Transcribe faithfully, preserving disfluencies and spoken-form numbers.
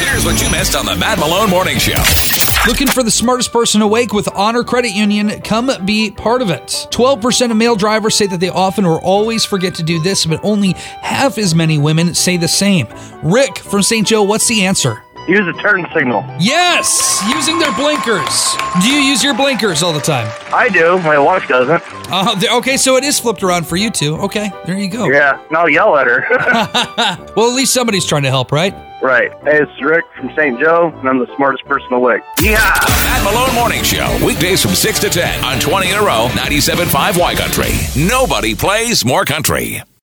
Here's what you missed on the Matt Malone Morning Show. Looking for the smartest person awake with Honor Credit Union? Come be part of it. twelve percent of male drivers say that they often or always forget to do this, but only half as many women say the same. Rick from Saint Joe, what's the answer? Use a turn signal. Yes! Using their blinkers. Do you use your blinkers all the time? I do. My wife doesn't. Uh, okay, so it is flipped around for you two. Okay, there you go. Yeah, and I'll yell at her. Well, at least somebody's trying to help, right? Right. Hey, it's Rick from Saint Joe, and I'm the smartest person awake. Yeah! The Matt Malone Morning Show, weekdays from six to ten on twenty in a row, ninety-seven point five Y Country. Nobody plays more country.